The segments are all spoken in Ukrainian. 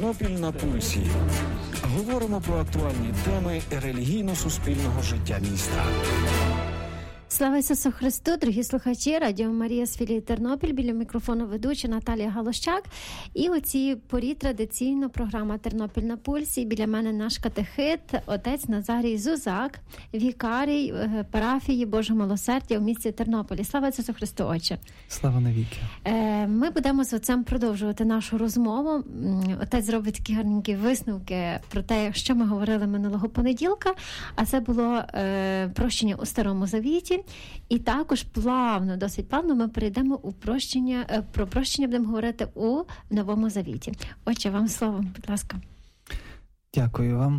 Тернопіль на пульсі. Говоримо про актуальні теми релігійно-суспільного життя міста. Слава Ісусу Христу, дорогі слухачі, Радіо Марія з філії Тернопіль, біля мікрофону ведуча Наталія Галощак. І у цій порі традиційно програма «Тернопіль на пульсі». Біля мене наш катехит, отець Назарій Зузак, вікарій парафії Божого Милосердя у місті Тернополі. Слава Ісусу Христу, Отче! Слава навіки! Ми будемо з отцем продовжувати нашу розмову. Отець зробить такі гарненькі висновки про те, що ми говорили минулого понеділка, а це було прощення у Старому Завіті. І також досить плавно ми перейдемо у прощення, про прощення будемо говорити у Новому Завіті. Отче, вам слово, будь ласка. Дякую вам.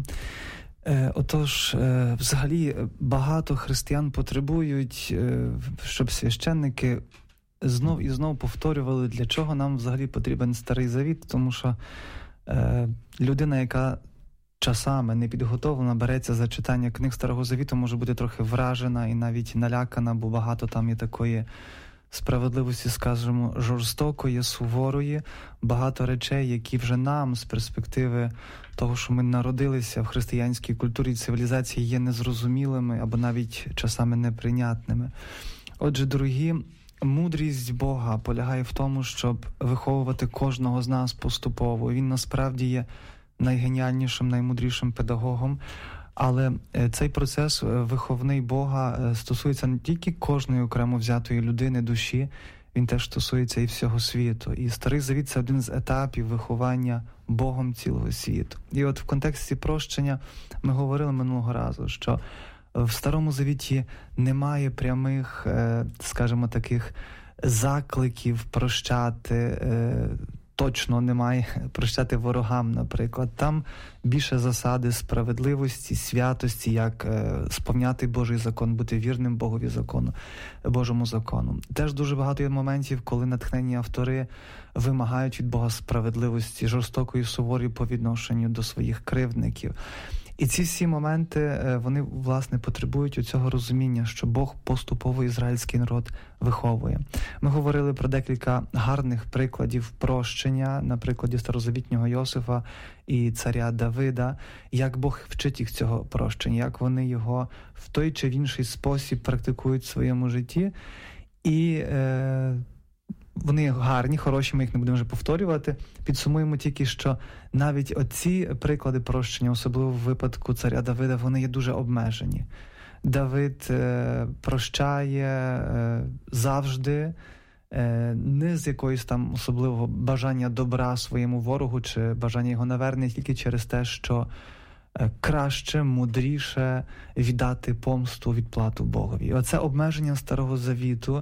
Отож, взагалі багато християн потребують, щоб священники знов і знов повторювали, для чого нам взагалі потрібен Старий Завіт, тому що людина, яка часами не підготовлена, береться за читання книг Старого Завіту, може бути трохи вражена і навіть налякана, бо багато там є такої справедливості, скажімо, жорстокої, суворої, багато речей, які вже нам з перспективи того, що ми народилися в християнській культурі і цивілізації, є незрозумілими або навіть часами неприйнятними. Отже, дорогі, мудрість Бога полягає в тому, щоб виховувати кожного з нас поступово. Він насправді є найгеніальнішим, наймудрішим педагогом, але цей процес виховний Бога стосується не тільки кожної окремо взятої людини, душі, він теж стосується і всього світу. І Старий Завіт – це один з етапів виховання Богом цілого світу. І от в контексті прощення ми говорили минулого разу, що в Старому Завіті немає прямих, скажімо, таких закликів прощати, точно немає прощати ворогам, наприклад. Там більше засади справедливості, святості, як сповняти Божий закон, бути вірним Богові закону, Божому закону. Теж дуже багато є моментів, коли натхненні автори вимагають від Бога справедливості, жорстокої, суворої по відношенню до своїх кривдників. І ці всі моменти, вони, власне, потребують у цього розуміння, що Бог поступово ізраїльський народ виховує. Ми говорили про декілька гарних прикладів прощення, на прикладі старозавітнього Йосифа і царя Давида, як Бог вчить їх цього прощення, як вони його в той чи в інший спосіб практикують в своєму житті. І вони гарні, хороші, ми їх не будемо вже повторювати. Підсумуємо тільки, що навіть оці приклади прощення, особливо в випадку царя Давида, вони є дуже обмежені. Давид прощає завжди, не з якоїсь там особливого бажання добра своєму ворогу чи бажання його навернення, тільки через те, що краще, мудріше віддати помсту, відплату Богові. І оце обмеження Старого Завіту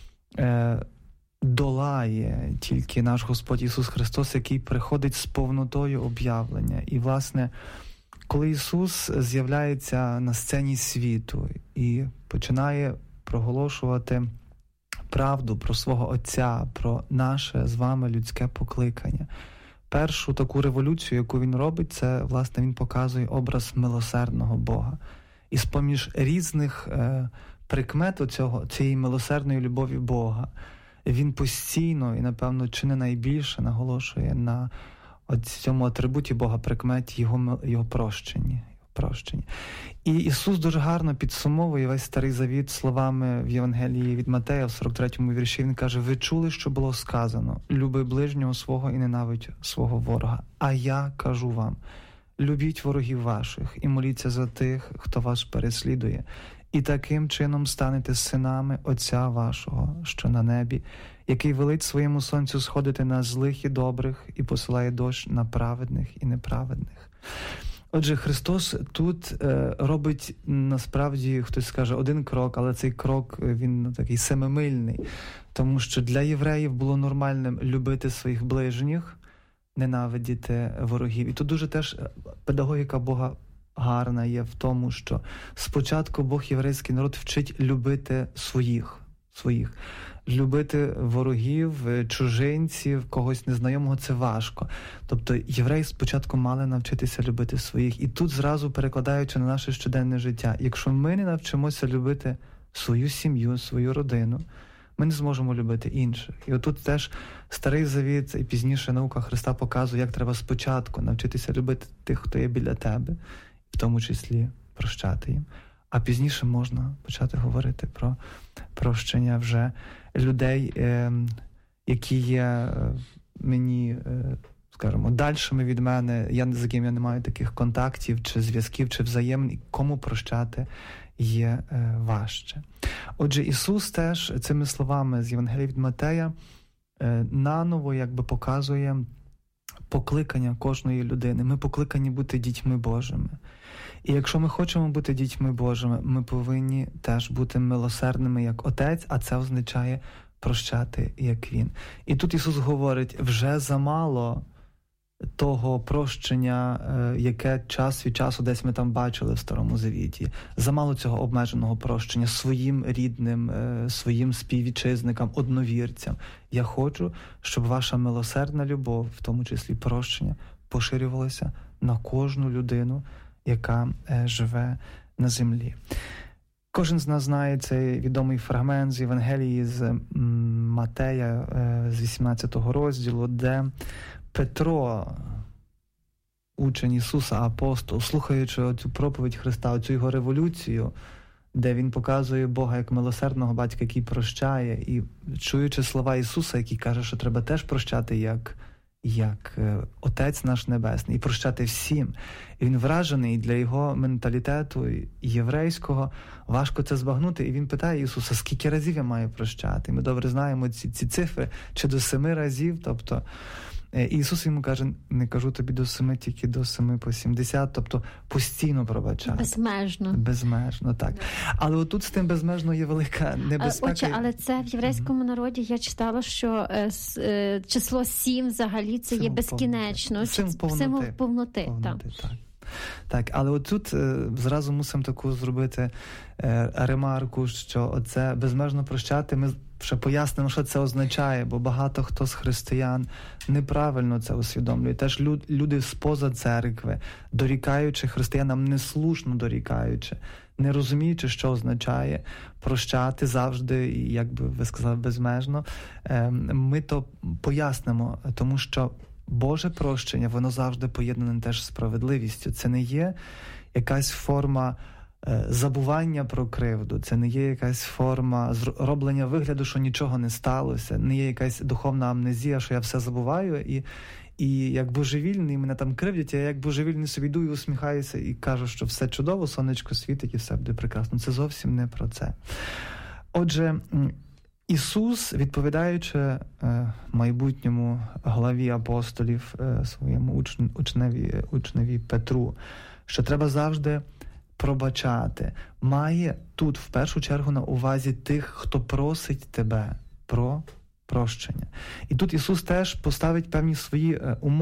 долає тільки наш Господь Ісус Христос, який приходить з повнотою об'явлення. І, власне, коли Ісус з'являється на сцені світу і починає проголошувати правду про свого Отця, про наше з вами людське покликання, першу таку революцію, яку Він робить, це, власне, Він показує образ милосердного Бога. І з-поміж різних прикмет цієї милосердної любові Бога, він постійно і, напевно, чи не найбільше наголошує на цьому атрибуті Бога, прикметі його прощення. І Ісус дуже гарно підсумовує весь Старий Завіт словами в Євангелії від Матея, в 43-му вірші. Він каже: «Ви чули, що було сказано: люби ближнього свого і ненавидь свого ворога. А я кажу вам: любіть ворогів ваших і моліться за тих, хто вас переслідує. І таким чином станете синами Отця вашого, що на небі, який велить своєму сонцю сходити на злих і добрих і посилає дощ на праведних і неправедних». Отже, Христос тут робить, насправді, хтось скаже, один крок, але цей крок, він такий семимильний, тому що для євреїв було нормальним любити своїх ближніх, ненавидіти ворогів. І тут дуже теж педагогіка Бога гарна є в тому, що спочатку Бог єврейський народ вчить любити своїх. Любити ворогів, чужинців, когось незнайомого – це важко. Тобто євреї спочатку мали навчитися любити своїх. І тут зразу перекладаючи на наше щоденне життя, якщо ми не навчимося любити свою сім'ю, свою родину, ми не зможемо любити інших. І отут теж Старий Завіт і пізніше наука Христа показує, як треба спочатку навчитися любити тих, хто є біля тебе, в тому числі прощати їм. А пізніше можна почати говорити про прощення вже людей, які є мені, скажімо, дальшими від мене, з яким я не маю таких контактів, чи зв'язків, чи взаємин, кому прощати є важче. Отже, Ісус теж цими словами з Євангелія від Матея наново якби показує покликання кожної людини. Ми покликані бути дітьми Божими. І якщо ми хочемо бути дітьми Божими, ми повинні теж бути милосердними, як Отець, а це означає прощати, як Він. І тут Ісус говорить, вже замало того прощення, яке час від часу десь ми там бачили в Старому Завіті. Замало цього обмеженого прощення своїм рідним, своїм співвітчизникам, одновірцям. Я хочу, щоб ваша милосердна любов, в тому числі прощення, поширювалася на кожну людину, яка живе на землі. Кожен з нас знає цей відомий фрагмент з Євангелії з Матея, з 18 розділу, де Петро, учень Ісуса, апостол, слухаючи цю проповідь Христа, цю його революцію, де він показує Бога як милосердного батька, який прощає, і чуючи слова Ісуса, який каже, що треба теж прощати, як Отець наш Небесний, і прощати всім. І він вражений, для його менталітету єврейського важко це збагнути. І він питає Ісуса, скільки разів я маю прощати? Ми добре знаємо ці цифри, чи до 7 разів, тобто і Ісус йому каже, не кажу тобі до 7, тільки до 7 по 70, тобто постійно пробачати. Безмежно. Безмежно, так. Але отут з тим безмежно є велика небезпека. Отже, але це в єврейському народі, я читала, що число 7 взагалі це є безкінечно. Символ повноти. Так, але отут зразу мусимо таку зробити ремарку, що оце безмежно прощати, ми ще пояснимо, що це означає, бо багато хто з християн неправильно це усвідомлює. Теж люди споза церкви, дорікаючи християнам, неслушно дорікаючи, не розуміючи, що означає прощати завжди, і, як би ви сказали, безмежно, ми то пояснимо, тому що Боже прощення, воно завжди поєднане теж з справедливістю. Це не є якась форма забування про кривду, це не є якась форма роблення вигляду, що нічого не сталося, не є якась духовна амнезія, що я все забуваю, і як божевільний мене там кривдять, я як божевільний собі йду і усміхаюся і кажу, що все чудово, сонечко світить і все буде прекрасно. Це зовсім не про це. Отже, Ісус, відповідаючи майбутньому главі апостолів, своєму учневі Петру, що треба завжди пробачати, має тут в першу чергу на увазі тих, хто просить тебе про прощення. І тут Ісус теж поставить певні свої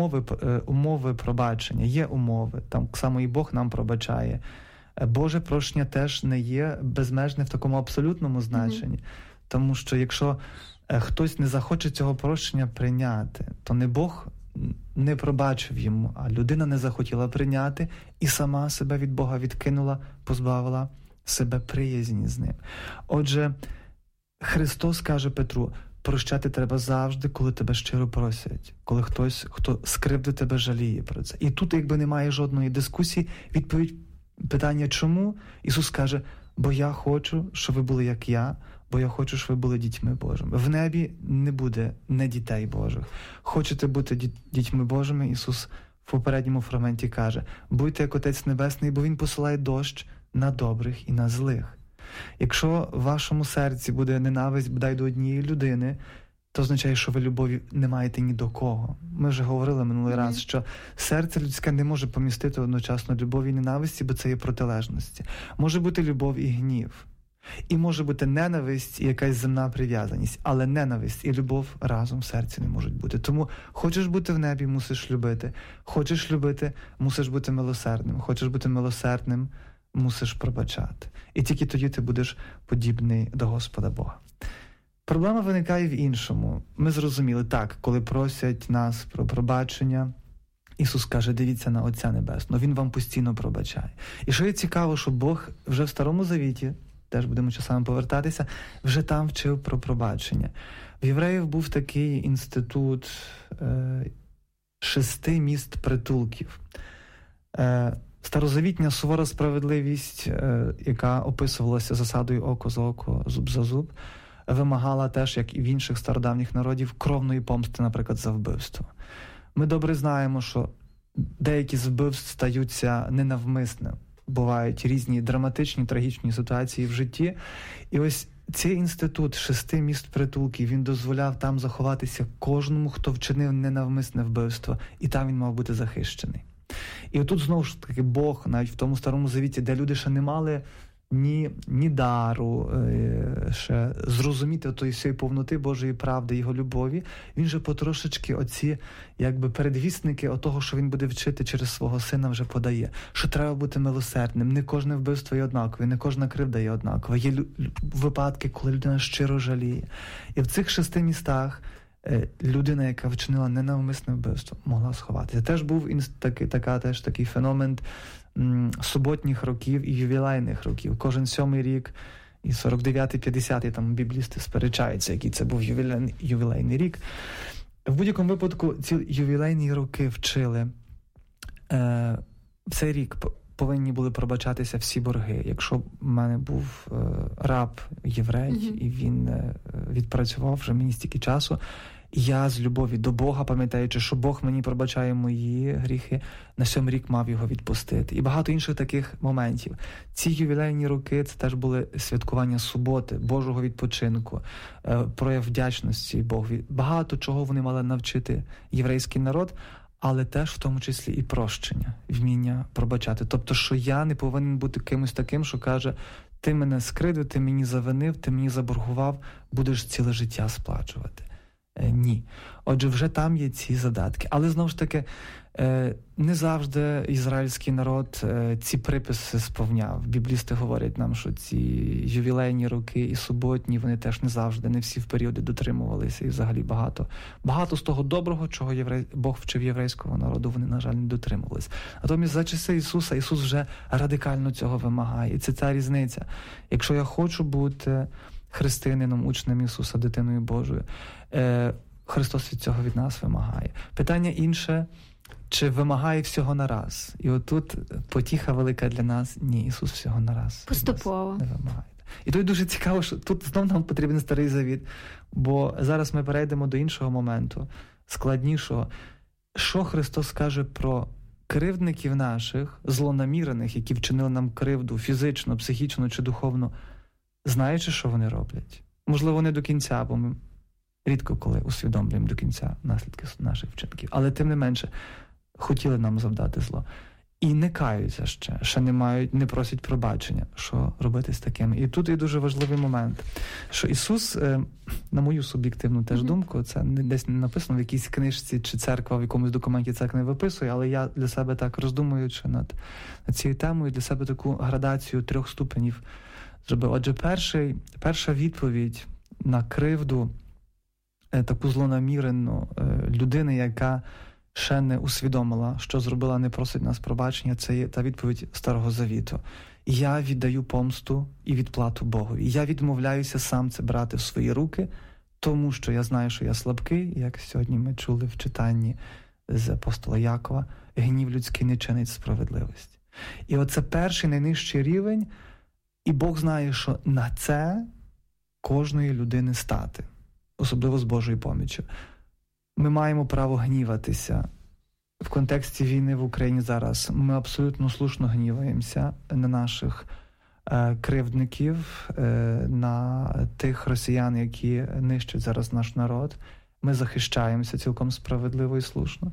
умови пробачення. Є умови, там само і Бог нам пробачає. Боже прощення теж не є безмежне в такому абсолютному значенні. Тому що якщо хтось не захоче цього прощення прийняти, то не Бог не пробачив йому, а людина не захотіла прийняти і сама себе від Бога відкинула, позбавила себе приязні з ним. Отже, Христос каже Петру, прощати треба завжди, коли тебе щиро просять, коли хтось, хто скривдив тебе, жаліє про це. І тут якби немає жодної дискусії, відповідь питання чому? Ісус каже, бо я хочу, щоб ви були як я, бо я хочу, щоб ви були дітьми Божими. В небі не буде не дітей Божих. Хочете бути дітьми Божими, Ісус в попередньому фрагменті каже, будьте як Отець Небесний, бо Він посилає дощ на добрих і на злих. Якщо в вашому серці буде ненависть бодай до однієї людини, то означає, що ви любові не маєте ні до кого. Ми вже говорили минулий раз, що серце людське не може помістити одночасно любові і ненависті, бо це є протилежності. Може бути любов і гнів. І може бути ненависть і якась земна прив'язаність, але ненависть і любов разом в серці не можуть бути. Тому хочеш бути в небі, мусиш любити. Хочеш любити, мусиш бути милосердним. Хочеш бути милосердним, мусиш пробачати. І тільки тоді ти будеш подібний до Господа Бога. Проблема виникає в іншому. Ми зрозуміли, так, коли просять нас про пробачення, Ісус каже, дивіться на Отця Небесного, Він вам постійно пробачає. І що є цікаво, що Бог вже в Старому Завіті теж будемо часами повертатися, вже там вчив про пробачення. В євреїв був такий інститут 6 міст притулків. Старозавітня сувора справедливість, яка описувалася засадою око за око, зуб за зуб, вимагала теж, як і в інших стародавніх народів, кровної помсти, наприклад, за вбивство. Ми добре знаємо, що деякі з вбивств стаються ненавмисним. Бувають різні драматичні, трагічні ситуації в житті. І ось цей інститут 6 міст притулків, він дозволяв там заховатися кожному, хто вчинив ненавмисне вбивство, і там він мав бути захищений. І отут знову ж таки Бог, навіть в тому Старому Завіті, де люди ще не мали ні дару, ще зрозуміти тої всієї повноти Божої правди, Його любові, він же потрошечки оці, якби передвісники отого, що він буде вчити через свого сина, вже подає. Що треба бути милосердним. Не кожне вбивство є однакове, не кожна кривда є однакова. Є випадки, коли людина щиро жаліє. І в цих 6 містах людина, яка вчинила ненавмисне вбивство, могла сховатися. Теж був такий феномен суботніх років і ювілейних років. Кожен 7-й рік і 49-й, 50-й, там біблісти сперечаються, який це був ювілейний рік. В будь-якому випадку ці ювілейні роки вчили. В цей рік повинні були пробачатися всі борги. Якщо в мене був раб єврей, і він відпрацював вже мені стільки часу, я з любові до Бога, пам'ятаючи, що Бог мені пробачає мої гріхи, на 7-й рік мав його відпустити. І багато інших таких моментів. Ці ювілейні роки – це теж були святкування суботи, Божого відпочинку, прояв вдячності Богові. Багато чого вони мали навчити єврейський народ, але теж в тому числі і прощення, вміння пробачати. Тобто, що я не повинен бути кимось таким, що каже: ти мене скривдив, ти мені завинив, ти мені заборгував, будеш ціле життя сплачувати. Ні. Отже, вже там є ці задатки. Але, знову ж таки, не завжди ізраїльський народ ці приписи сповняв. Біблісти говорять нам, що ці ювілейні роки і суботні, вони теж не завжди, не всі в періоди дотримувалися. І взагалі багато з того доброго, чого Бог вчив єврейського народу, вони, на жаль, не дотримувалися. Натомість за часи Ісуса, Ісус вже радикально цього вимагає. І це та різниця. Якщо я хочу бути християнином, учнем Ісуса, дитиною Божою, Христос від цього від нас вимагає. Питання інше, чи вимагає всього на раз? І отут потіха велика для нас. Ні, Ісус всього на раз поступово не вимагає. І тут дуже цікаво, що тут знов нам потрібен Старий Завіт, бо зараз ми перейдемо до іншого моменту, складнішого. Що Христос каже про кривдників наших, злонамірених, які вчинили нам кривду фізично, психічно чи духовно, знаючи, що вони роблять? Можливо, не до кінця, бо ми рідко коли усвідомлюємо до кінця наслідки наших вчинків. Але тим не менше, хотіли нам завдати зло. І не каються ще не просять пробачення, що робити з такими. І тут є дуже важливий момент, що Ісус, на мою суб'єктивну теж думку, це десь не написано в якійсь книжці чи церква в якомусь документі це не виписує, але я для себе так роздумуючи над цією темою, для себе таку градацію 3 ступенів зробив. Отже, перша відповідь на кривду таку злонамірену людини, яка ще не усвідомила, що зробила, не просить нас пробачення, це є та відповідь Старого Завіту. Я віддаю помсту і відплату Богові. Я відмовляюся сам це брати в свої руки, тому що я знаю, що я слабкий, як сьогодні ми чули в читанні з апостола Якова, гнів людський не чинить справедливості. І оце перший найнижчий рівень, і Бог знає, що на це кожної людини стати, особливо з Божою поміччю. Ми маємо право гніватися. В контексті війни в Україні зараз ми абсолютно слушно гніваємося на наших кривдників, на тих росіян, які нищать зараз наш народ. Ми захищаємося цілком справедливо і слушно.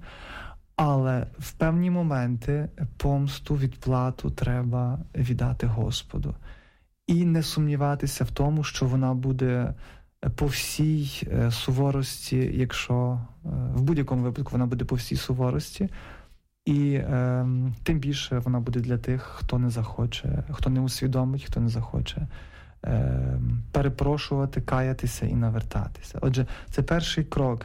Але в певні моменти помсту, відплату треба віддати Господу. І не сумніватися в тому, що вона буде по всій суворості, якщо в будь-якому випадку вона буде по всій суворості, і тим більше вона буде для тих, хто не захоче, хто не усвідомить, хто не захоче перепрошувати, каятися і навертатися. Отже, це перший крок,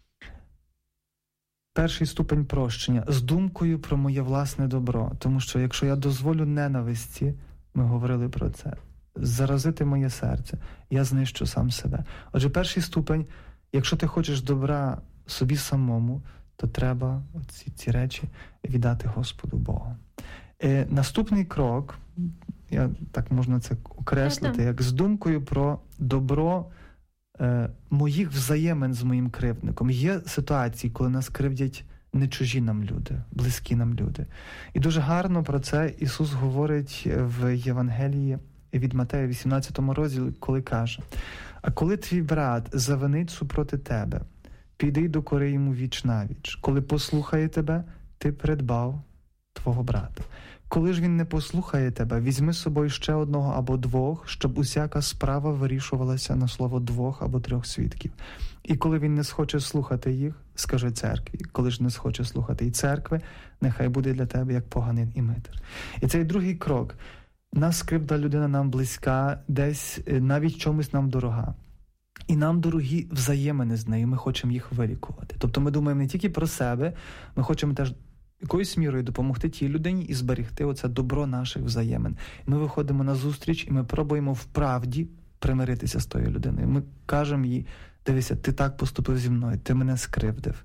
перший ступень прощення з думкою про моє власне добро. Тому що якщо я дозволю ненависті, ми говорили про це, заразити моє серце, я знищу сам себе. Отже, перший ступень, якщо ти хочеш добра собі самому, то треба ці речі віддати Господу Богу. Наступний крок, так можна це окреслити, як з думкою про добро моїх взаємин з моїм кривдником. Є ситуації, коли нас кривдять не чужі нам люди, близькі нам люди. І дуже гарно про це Ісус говорить в Євангелії від Матея, 18 розділі, коли каже: «А коли твій брат завинить супроти тебе, піди й докори йому віч-навіч. Коли послухає тебе, ти придбав твого брата. Коли ж він не послухає тебе, візьми з собою ще одного або двох, щоб усяка справа вирішувалася на слово 2 або 3 свідків. І коли він не схоче слухати їх, скажи церкві. Коли ж не схоче слухати і церкви, нехай буде для тебе як поганин і митар». І цей другий крок. Нас кривда людина нам близька, десь навіть чомусь нам дорога. І нам дорогі взаємини з нею, ми хочемо їх вилікувати. Тобто ми думаємо не тільки про себе, ми хочемо теж якоюсь мірою допомогти тій людині і зберегти оце добро наших взаємин. Ми виходимо на зустріч і ми пробуємо в правді примиритися з тою людиною. Ми кажемо їй: дивися, ти так поступив зі мною, ти мене скривдив.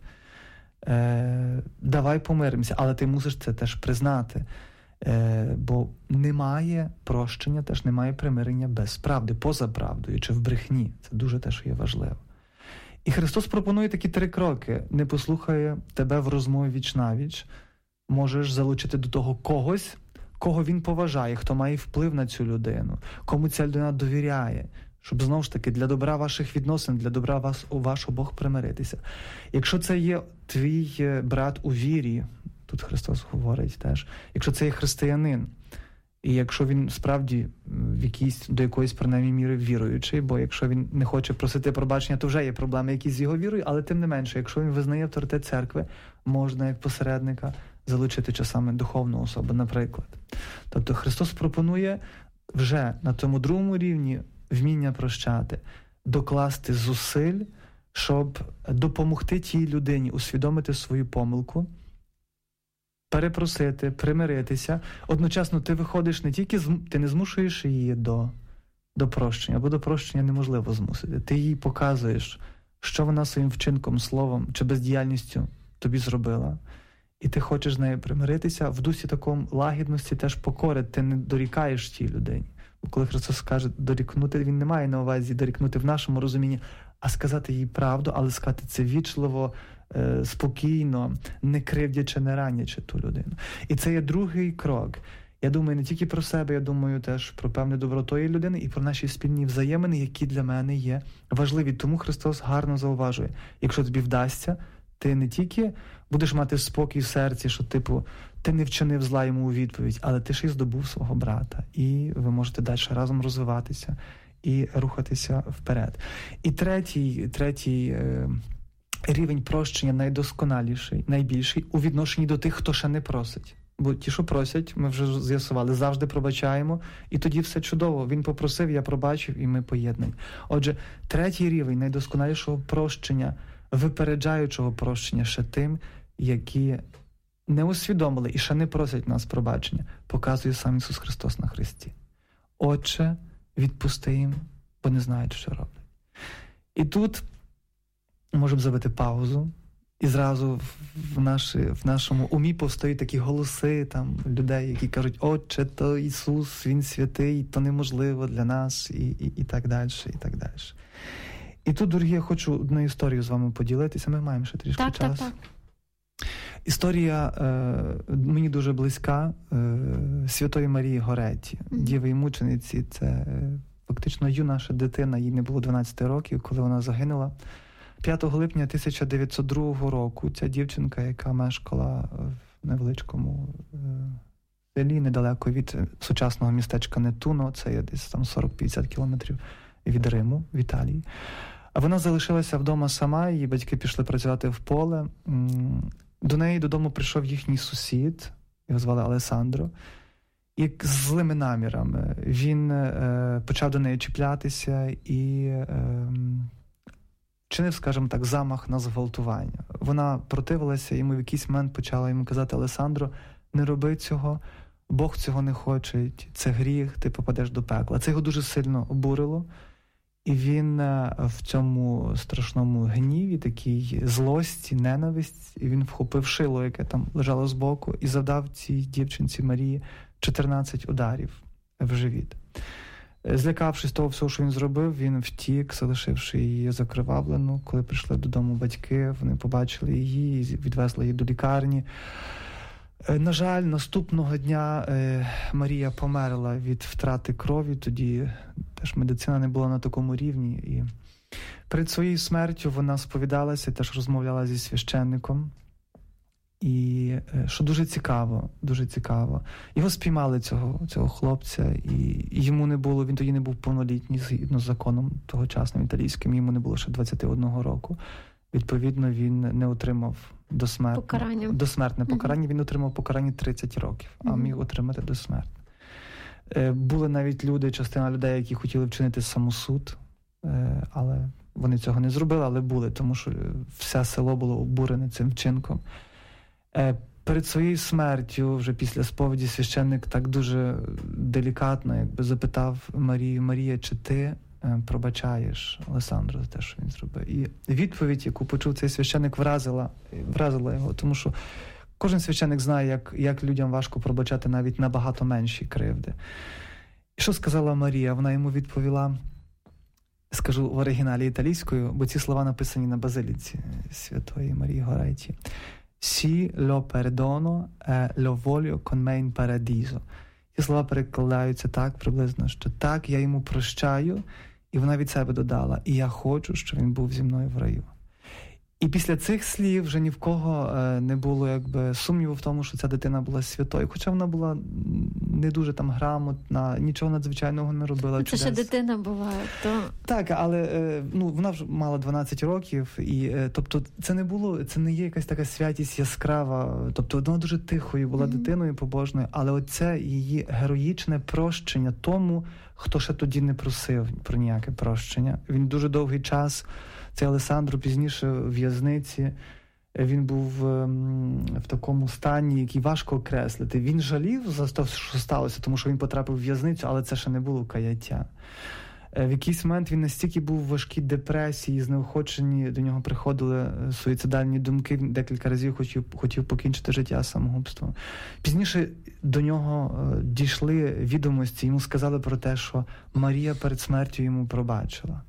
Давай помиримося, але ти мусиш це теж признати. Бо немає прощення, теж немає примирення без правди, поза правдою чи в брехні. Це дуже теж є важливо. І Христос пропонує такі 3 кроки. Не послухає тебе в розмові віч-навіч, можеш залучити до того когось, кого він поважає, хто має вплив на цю людину, кому ця людина довіряє, щоб, знову ж таки, для добра ваших відносин, для добра вас обох примиритися. Якщо це є твій брат у вірі, тут Христос говорить теж, якщо це є християнин, і якщо він справді до якоїсь, принаймні, міри віруючий, бо якщо він не хоче просити пробачення, то вже є проблеми якісь з його вірою, але тим не менше, якщо він визнає авторитет церкви, можна як посередника залучити часами духовну особу, наприклад. Тобто Христос пропонує вже на тому другому рівні вміння прощати, докласти зусиль, щоб допомогти тій людині усвідомити свою помилку, перепросити, примиритися. Одночасно ти виходиш не тільки, ти не змушуєш її до прощення, бо до прощення неможливо змусити. Ти їй показуєш, що вона своїм вчинком, словом чи бездіяльністю тобі зробила. І ти хочеш з нею примиритися в дусі такому лагідності, теж покори. Ти не дорікаєш тій людині. Бо коли Христос каже дорікнути, він не має на увазі дорікнути в нашому розумінні, а сказати їй правду, але сказати це вічливо, спокійно, не кривдячи, не ранячи ту людину. І це є другий крок. Я думаю не тільки про себе, я думаю теж про певне добро тої людини і про наші спільні взаємини, які для мене є важливі. Тому Христос гарно зауважує: якщо тобі вдасться, ти не тільки будеш мати спокій в серці, що ти не вчинив зла йому у відповідь, але ти ще й здобув свого брата. І ви можете далі разом розвиватися і рухатися вперед. І третій рівень прощення найдосконаліший, найбільший у відношенні до тих, хто ще не просить. Бо ті, що просять, ми вже з'ясували, завжди пробачаємо, і тоді все чудово. Він попросив, я пробачив, і ми поєднані. Отже, третій рівень найдосконалішого прощення, випереджаючого прощення ще тим, які не усвідомили і ще не просять нас пробачення, показує сам Ісус Христос на Христі. Отче, відпусти їм, бо не знають, що роблять. І тут можемо зробити паузу, і зразу в нашому умі повстають такі голоси там, людей, які кажуть: «Отче, то Ісус, Він святий, то неможливо для нас», і так далі, і так далі. І тут, дорогі, я хочу одну історію з вами поділитися. Ми маємо ще трішки часу. Так. Історія мені дуже близька, Святої Марії Горетті, Діви і мучениці. Це фактично юна ще дитина, їй не було 12 років, коли вона загинула. 5 липня 1902 року ця дівчинка, яка мешкала в невеличкому селі, недалеко від сучасного містечка Нетуно, це є десь там 40-50 кілометрів від Риму, в Італії. А вона залишилася вдома сама, її батьки пішли працювати в поле. До неї додому прийшов їхній сусід, його звали Алесандро, і з злими намірами. Він почав до неї чіплятися і чинив, скажімо так, замах на зґвалтування. Вона противилася, йому в якийсь момент почала йому казати: «Алесандро, не роби цього, Бог цього не хоче, це гріх, ти попадеш до пекла. Це його дуже сильно обурило. І він в цьому страшному гніві, такій злості, ненависті, і він вхопив шило, яке там лежало збоку, і завдав цій дівчинці Марії 14 ударів в живіт. Злякавшись того всього, що він зробив, він втік, залишивши її закривавлену. Коли прийшли додому батьки, вони побачили її і відвезли її до лікарні. На жаль, наступного дня Марія померла від втрати крові, тоді теж медицина не була на такому рівні. І перед своєю смертю вона сповідалася, теж розмовляла зі священником. І що дуже цікаво, його спіймали, цього хлопця, і йому не було, він тоді не був повнолітній, згідно з законом тогочасним італійським, йому не було ще 21 року. Відповідно, він не отримав досмертне покарання, він отримав покарання 30 років, а міг отримати досмертне. Були навіть частина людей, які хотіли вчинити самосуд, але вони цього не зробили, але були, тому що все село було обурене цим вчинком. Перед своєю смертю, вже після сповіді, священник так дуже делікатно запитав Марію: Марія, чи ти пробачаєш Олесандру за те, що він зробив? І відповідь, яку почув цей священник, вразила його, тому що кожен священник знає, як людям важко пробачати навіть набагато менші кривди. І що сказала Марія? Вона йому відповіла, скажу в оригіналі італійською, бо ці слова написані на базиліці Святої Марії Горейті. «Сі ло пердоно e lo voglio con me in paradiso». Ці слова перекладаються так приблизно, що так, я йому прощаю, і вона від себе додала: і я хочу, щоб він був зі мною в раю. І після цих слів вже ні в кого не було сумніву в тому, що ця дитина була святою. Хоча вона була не дуже там грамотна, нічого надзвичайного не робила. Це ще дитина була, то... Так, але вона вже мала 12 років, і тобто це не є якась така святість яскрава. Тобто вона дуже тихою була дитиною побожною, але оце її героїчне прощення тому, хто ще тоді не просив про ніяке прощення. Він дуже довгий час, цей Олесандро, пізніше в в'язниці, він був в такому стані, який важко окреслити. Він жалів за те, що сталося, тому що він потрапив в в'язницю, але це ще не було каяття. В якийсь момент він настільки був в важкій депресії, знеохочені, до нього приходили суїцидальні думки, він декілька разів хотів покінчити життя самогубством. Пізніше до нього дійшли відомості, йому сказали про те, що Марія перед смертю йому пробачила.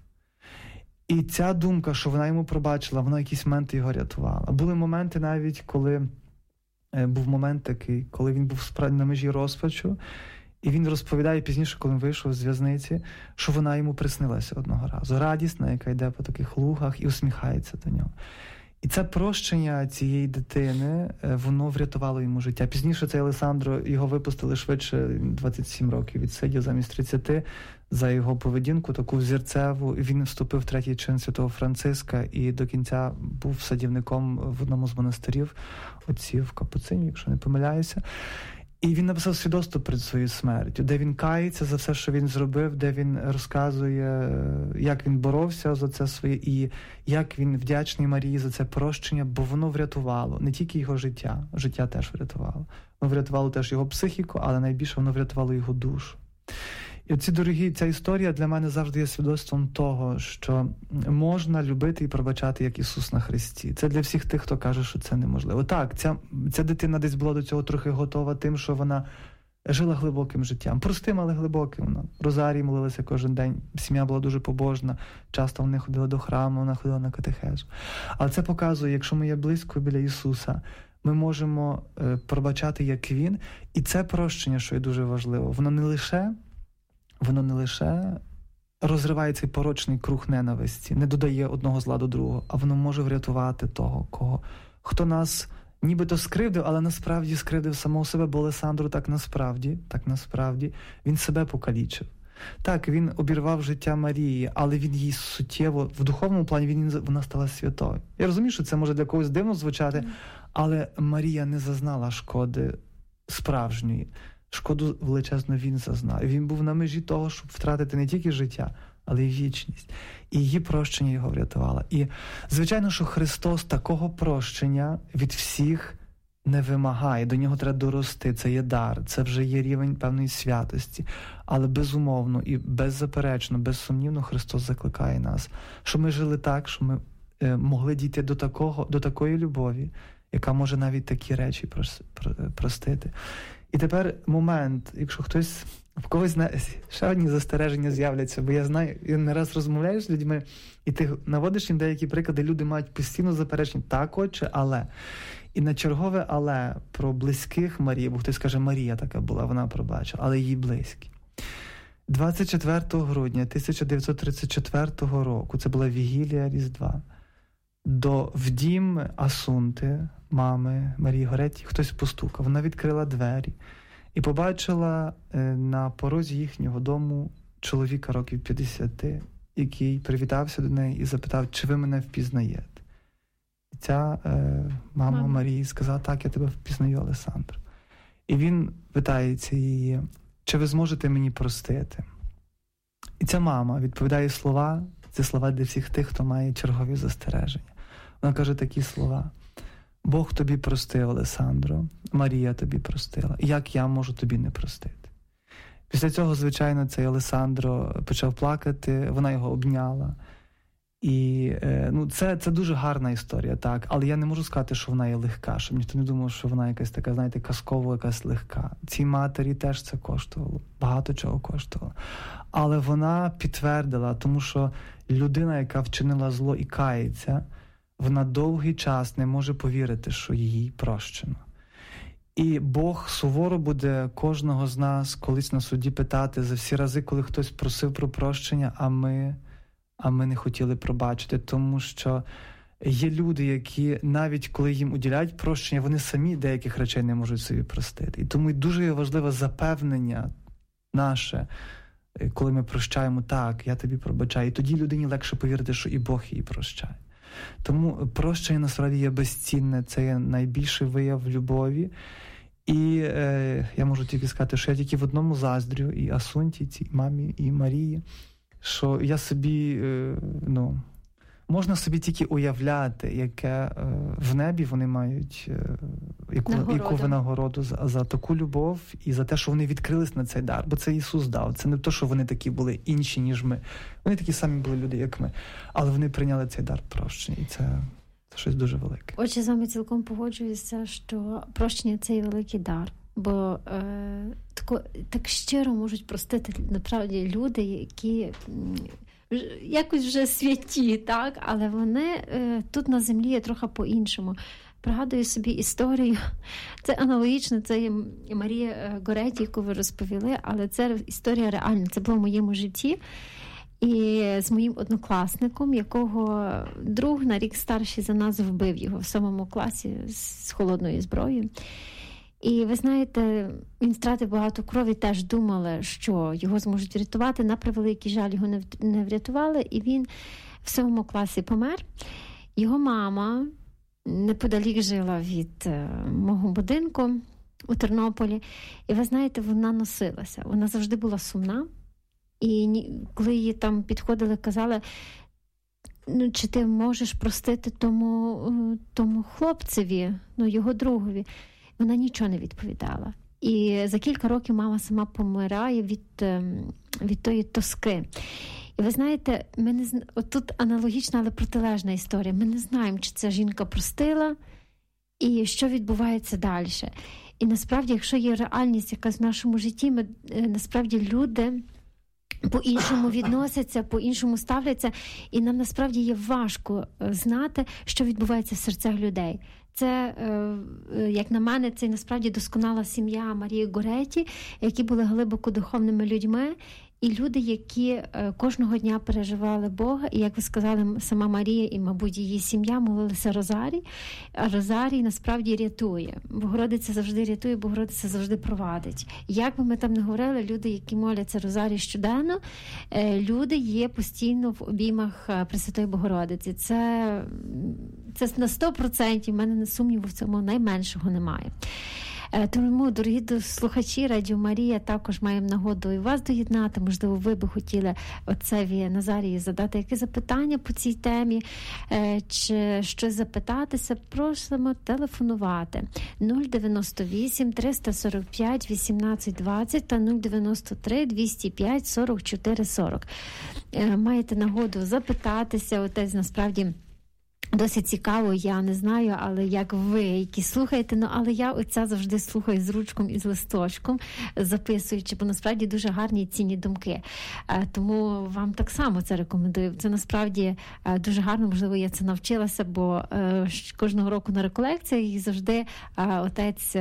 І ця думка, що вона йому пробачила, вона в якісь моменти його рятувала. Були моменти навіть, коли був момент такий, коли він був на межі розпачу, і він розповідає пізніше, коли він вийшов з в'язниці, що вона йому приснилася одного разу. Радісна, яка йде по таких лугах і усміхається до нього. І це прощення цієї дитини, воно врятувало йому життя. Пізніше цей Олесандро, його випустили швидше, 27 років відсидів замість 30, за його поведінку, таку взірцеву. Він вступив в третій чин святого Франциска і до кінця був садівником в одному з монастирів, отців Капуцинів, якщо не помиляюся. І він написав свідоцтво перед своєю смертю, де він кається за все, що він зробив, де він розказує, як він боровся за це своє, і як він вдячний Марії за це прощення, бо воно врятувало не тільки його життя теж врятувало. Воно врятувало теж його психіку, але найбільше воно врятувало його душу. І оці дорогі, ця історія для мене завжди є свідоцтвом того, що можна любити і пробачати, як Ісус на Христі. Це для всіх тих, хто каже, що це неможливо. Так, ця дитина десь була до цього трохи готова тим, що вона жила глибоким життям. Простим, але глибоким. Вона розарій молилася кожен день. Сім'я була дуже побожна. Часто вони ходили до храму, вона ходила на катехезу. Але це показує, якщо ми є близько біля Ісуса, ми можемо пробачати, як Він. І це прощення, що є дуже важливо. Воно не лише розриває цей порочний круг ненависті, не додає одного зла до другого, а воно може врятувати того, хто нас нібито скривдив, але насправді скривдив самого себе, бо Олесандро так насправді, він себе покалічив. Так, він обірвав життя Марії, але він її суттєво, в духовному плані вона стала святою. Я розумію, що це може для когось дивно звучати, але Марія не зазнала шкоди справжньої. Шкоду величезно він зазнав. Він був на межі того, щоб втратити не тільки життя, але й вічність. І її прощення його врятувало. І, звичайно, що Христос такого прощення від всіх не вимагає, до нього треба дорости, це є дар, це вже є рівень певної святості. Але безумовно і беззаперечно, безсумнівно Христос закликає нас, щоб ми жили так, щоб ми могли дійти до такої любові, яка може навіть такі речі простити. І тепер момент, якщо хтось, в когось ще одні застереження з'являться, бо я знаю, я не раз розмовляю з людьми, і ти наводиш їм деякі приклади, люди мають постійно заперечення, так, отче, але. І на чергове але про близьких Марії, бо хтось каже, Марія така була, вона пробачила, але її близькі. 24 грудня 1934 року, це була вігілія Різдва, в дім Асунти, мами Марії Горетті, хтось постукав. Вона відкрила двері і побачила на порозі їхнього дому чоловіка років 50, який привітався до неї і запитав, чи ви мене впізнаєте. І ця мама Марії сказала, так, я тебе впізнаю, Олесандро. І він питається її, чи ви зможете мені простити? І ця мама відповідає слова, це слова для всіх тих, хто має чергові застереження. Вона каже такі слова. Бог тобі простив, Олесандро, Марія тобі простила. Як я можу тобі не простити? Після цього, звичайно, цей Олесандро почав плакати, вона його обняла. І це дуже гарна історія, так, але я не можу сказати, що вона є легка, щоб ніхто не думав, що вона якась така, знаєте, казково якась легка. Цій матері теж це коштувало, багато чого коштувало. Але вона підтвердила, тому що людина, яка вчинила зло і кається, вона довгий час не може повірити, що їй прощено. І Бог суворо буде кожного з нас колись на суді питати за всі рази, коли хтось просив про прощення, а ми не хотіли пробачити, тому що є люди, які навіть коли їм уділяють прощення, вони самі деяких речей не можуть собі простити. І тому дуже важливе запевнення наше, коли ми прощаємо, так, я тобі пробачаю. І тоді людині легше повірити, що і Бог її прощає. Тому прощення насправді є безцінне, це є найбільший вияв любові. І я можу тільки сказати, що я тільки в одному заздрю, і Асунті, цій мамі, і Марії, що я собі, можна собі тільки уявляти, яке в небі вони мають, яку винагороду за таку любов і за те, що вони відкрились на цей дар. Бо це Ісус дав. Це не те, що вони такі були інші, ніж ми. Вони такі самі були люди, як ми. Але вони прийняли цей дар прощення. І це щось дуже велике. Отже, з вами цілком погоджуюся, що прощення – це і великий дар. Бо так щиро можуть простити, насправді, люди, які якось вже святі, так? Але вони тут на землі є трохи по-іншому. Пригадую собі історію, це аналогічно, це є Марія Горетті, яку ви розповіли, але це історія реальна, це було в моєму житті. І з моїм однокласником, якого друг на рік старший за нас вбив його в 7 класі з холодною зброєю. І ви знаєте, він втратив багато крові, теж думали, що його зможуть врятувати. На превеликий жаль, його не врятували, і він в 7 класі помер. Його мама неподалік жила від мого будинку у Тернополі. І ви знаєте, вона носилася. Вона завжди була сумна. І коли її там підходили, казали, чи ти можеш простити тому хлопцеві, його другові. Вона нічого не відповідала. І за кілька років мама сама помирає від тої тоски. І ви знаєте, тут аналогічна, але протилежна історія. Ми не знаємо, чи ця жінка простила і що відбувається далі. І насправді, якщо є реальність якась в нашому житті, насправді люди по-іншому відносяться, по-іншому ставляться, і нам насправді є важко знати, що відбувається в серцях людей. Це, як на мене, це насправді досконала сім'я Марії Горетті, які були глибоко духовними людьми, і люди, які кожного дня переживали Бога, і, як ви сказали, сама Марія і, мабуть, її сім'я молилися Розарій, а Розарій насправді рятує. Богородиця завжди рятує, Богородиця завжди провадить. Як би ми там не говорили, люди, які моляться Розарій щоденно, люди є постійно в обіймах Пресвятої Богородиці. Це на 100%, в мене сумніву в цьому найменшого немає. Тому, дорогі слухачі Радіо Марія, також маємо нагоду і вас доєднати. Можливо, ви би хотіли отцеві Назарії задати якесь запитання по цій темі, чи щось запитатися, просимо телефонувати 098 345 18 20 та 093 205 44 40. Маєте нагоду запитатися, отець насправді досить цікаво, я не знаю, але як ви, які слухаєте, але я отця завжди слухаю з ручком і з листочком, записуючи, бо насправді дуже гарні і цінні думки. Тому вам так само це рекомендую. Це насправді дуже гарно, можливо, я це навчилася, бо кожного року на реколекціях і завжди отець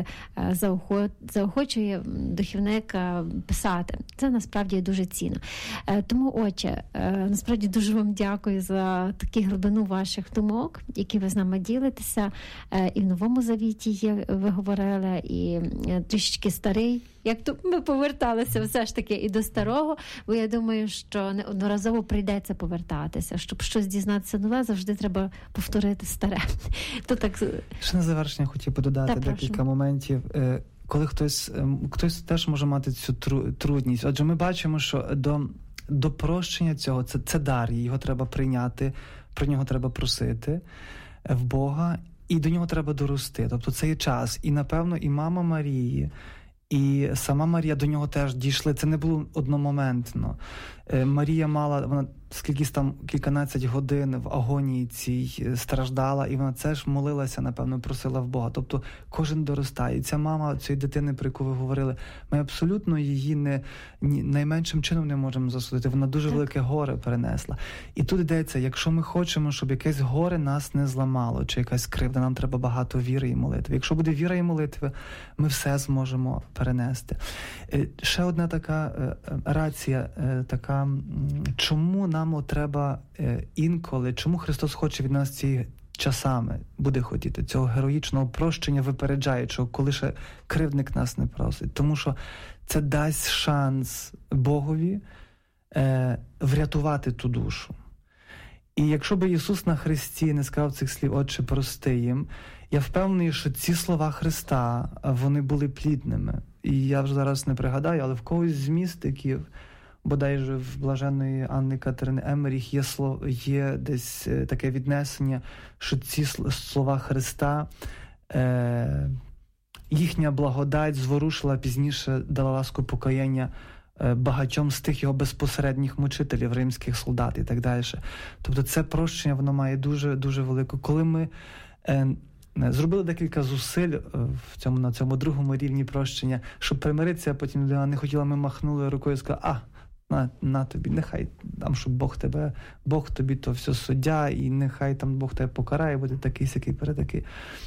заохочує духівника писати. Це насправді дуже цінно. Тому, отче, насправді дуже вам дякую за таку глибину ваших думок, які ви з нами ділитеся. І в Новому Завіті є, ви говорили, і трішечки старий. Як то ми поверталися все ж таки і до старого, бо я думаю, що неодноразово прийдеться повертатися. Щоб щось дізнатися нове, завжди треба повторити старе. То так... Ще на завершення хотів би додати декілька моментів. Коли хтось теж може мати цю трудність. Отже, ми бачимо, що до прощення цього, це дар, його треба прийняти, про нього треба просити в Бога, і до нього треба дорости. Тобто це є час. І, напевно, і мама Марії, і сама Марія до нього теж дійшли. Це не було одномоментно. Марія мала, вона скількись там кільканадцять годин в агонії цій страждала, і вона теж молилася, напевно, просила в Бога. Тобто кожен доростає. І ця мама цієї дитини, про яку ви говорили, ми абсолютно її найменшим чином не можемо засудити. Вона дуже велике горе перенесла. І тут йдеться, якщо ми хочемо, щоб якесь горе нас не зламало, чи якась кривда, нам треба багато віри і молитви. Якщо буде віра і молитви, ми все зможемо перенести. Ще одна така рація, така, чому нам треба інколи, чому Христос хоче від нас ці часами, буде хотіти, цього героїчного прощення випереджаючого, коли ще кривдник нас не просить. Тому що це дасть шанс Богові врятувати ту душу. І якщо би Ісус на Христі не сказав цих слів «Отче, прости їм», я впевнений, що ці слова Христа, вони були плідними. І я вже зараз не пригадаю, але в когось з містиків, бодайже в блаженної Анни Катерини Еммеріх є десь таке віднесення, що ці слова Христа, їхня благодать зворушила, пізніше дала ласку покаяння багатьом з тих його безпосередніх мучителів, римських солдат і так далі. Тобто це прощення, воно має дуже велику. Коли ми зробили декілька зусиль на цьому другому рівні прощення, щоб примиритися, а потім людина не хотіла, ми махнули рукою і сказали, на тобі, нехай там, щоб Бог тобі то все суддя, і нехай там Бог тебе покарає, буде такий-сякий перетакий.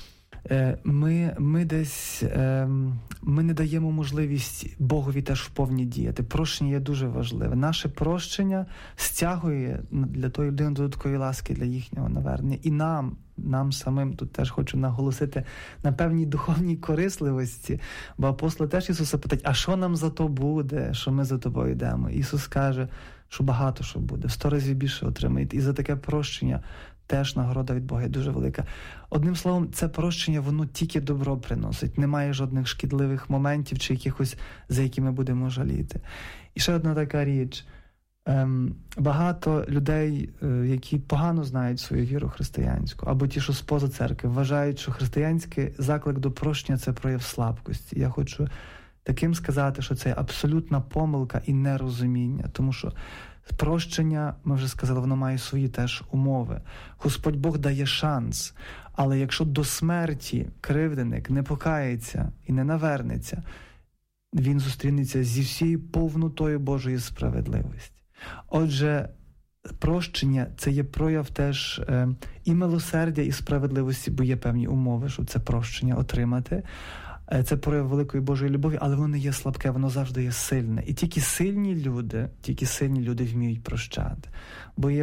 Ми не даємо можливість Богові теж вповні діяти. Прощення є дуже важливе. Наше прощення стягує для тої людини додаткової ласки для їхнього навернення. І нам самим тут теж хочу наголосити на певній духовній корисливості, бо апостоли теж Ісуса питають, а що нам за то буде, що ми за тобою йдемо? Ісус каже, що багато що буде, в 100 разів більше отримаєте. І за таке прощення теж нагорода від Бога дуже велика. Одним словом, це прощення, воно тільки добро приносить. Немає жодних шкідливих моментів чи якихось, за які ми будемо жаліти. І ще одна така річ. Багато людей, які погано знають свою віру християнську, або ті, що споза церкви, вважають, що християнський заклик до прощення – це прояв слабкості. Я хочу таким сказати, що це абсолютна помилка і нерозуміння, тому що прощення, ми вже сказали, воно має свої теж умови. Господь Бог дає шанс, але якщо до смерті кривденик не покається і не навернеться, він зустрінеться зі всією повнотою Божої справедливості. Отже, прощення – це є прояв теж і милосердя, і справедливості, бо є певні умови, щоб це прощення отримати. Це прояв великої Божої любові, але воно не є слабке, воно завжди є сильне. І тільки сильні люди вміють прощати. Бо є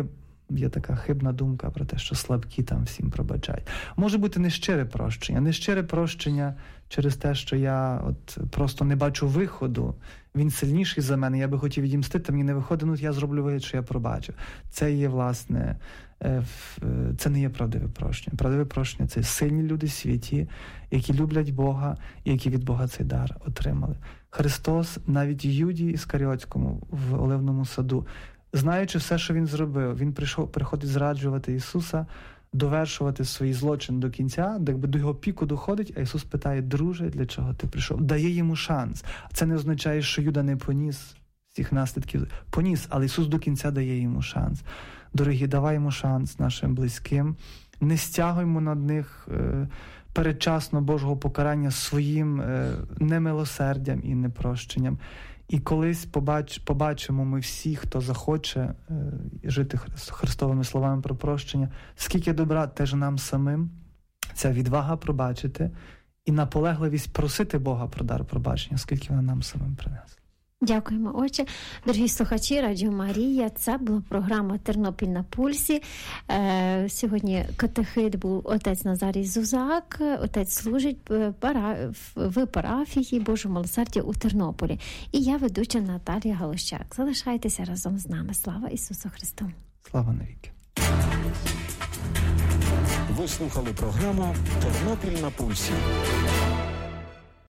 є така хибна думка про те, що слабкі там всім пробачають. Може бути нещире прощення. Нещире прощення через те, що я просто не бачу виходу. Він сильніший за мене, я би хотів відімстити, мені не виходить, я зроблю вигляд, що я пробачу. Це є, власне, це не є правдиве прощення. Правдиве прощення – це сильні люди в світі, які люблять Бога і які від Бога цей дар отримали. Христос навіть Юді Іскаріотському в Оливному саду, знаючи все, що він зробив, він приходить зраджувати Ісуса, довершувати свій злочин до кінця, до його піку доходить, а Ісус питає: друже, для чого ти прийшов? Дає йому шанс. Це не означає, що Юда не поніс всіх наслідків. Поніс, але Ісус до кінця дає йому шанс. Дорогі, давай йому шанс нашим близьким. Не стягуймо над них передчасно Божого покарання своїм немилосердям і непрощенням. І колись побачимо ми всі, хто захоче жити Христовими словами про прощення, скільки добра теж нам самим, ця відвага пробачити і наполегливість просити Бога про дар пробачення, скільки вона нам самим принесла. Дякуємо, отче. Дорогі слухачі Радіо Марія, це була програма «Тернопіль на пульсі». Сьогодні катехит був отець Назарій Зузак. Отець служить в парафії Божого милосердя у Тернополі. І я ведуча Наталія Галущак. Залишайтеся разом з нами. Слава Ісусу Христу! Слава навіки! Ви слухали програму «Тернопіль на пульсі».